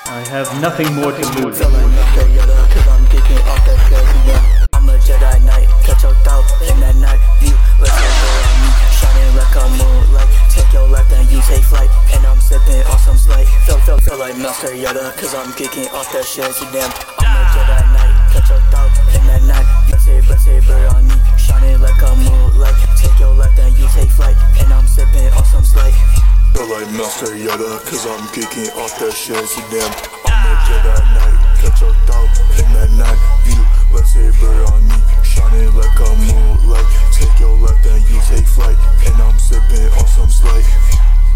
I have nothing more to lose. Feel like Master Yoda, cause I'm kicking off that president. I'm a Jedi Knight, catch your thought in that night view. Let's go on me, shining like a moonlight. Take your left and you take flight, and I'm sipping on some Sprite. Feel like Master Yoda, cause I'm kicking off that Shazam. I'm a Jedi Knight, catch your thought in that night. Saber on me, shining like a moonlight. Take your left and you take flight, and I'm sipping on some Sprite. Feel like Master Yoda, cause I'm kicking off that Shazam. I'm a Jedi Knight, catch your thought in that night view. Lightsaber on me, shining like a moon.